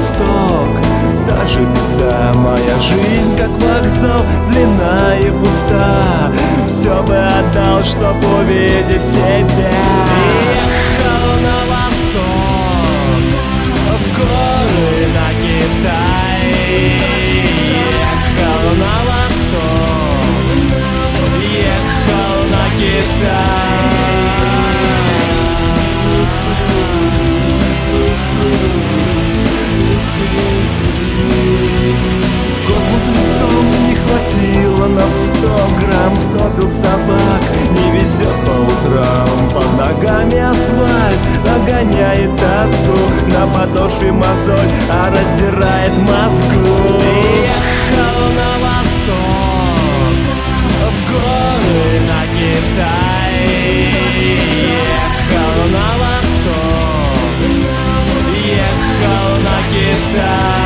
восток. Та же беда, моя жизнь как вокзал, длинна и пуста. Все бы отдал, чтоб увидеть тебя. Ехал на восток, в горы, на Китай. Ехал на восток, ехал на Китай. Космос листом не хватило на 100 грамм. Стопил собак, не везет по утрам. Под ногами асфальт нагоняет тоску. На подошве мозоль, а раздирает Москву. Ехал на восток, в горы, на Китай. Ехал на восток, ехал на Китай.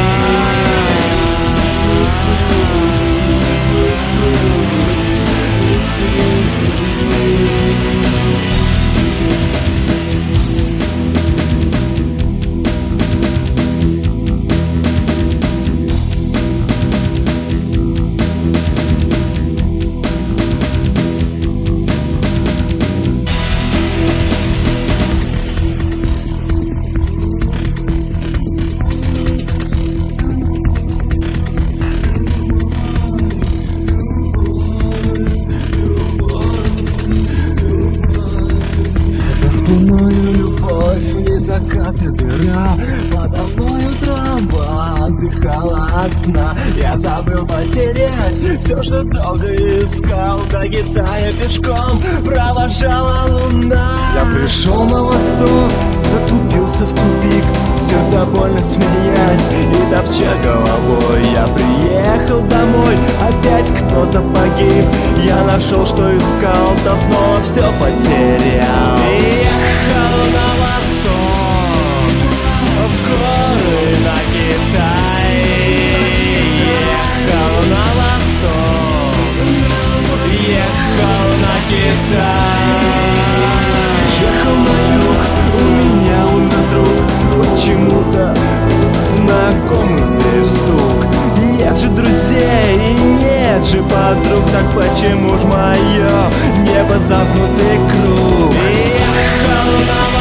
Любовь и закаты дыра, подо мною трамва отдыхала от сна. Я забыл потерять все, что долго искал. До Китая пешком провожала луна. Я пришел на восток, затупился в тупик, сердобольно смеясь и топча головой. Я приехал домой, опять кто-то погиб. Я нашел, что искал, давно все потерял. Ехал на восток, в горы, на Китай. Ехал на восток, ехал на Китай. Ехал на юг, у меня умер друг. Почему-то знакомый перестук. Нет же друзей и нет же подруг. Так почему ж мое небо замкнутый круг? Ехал на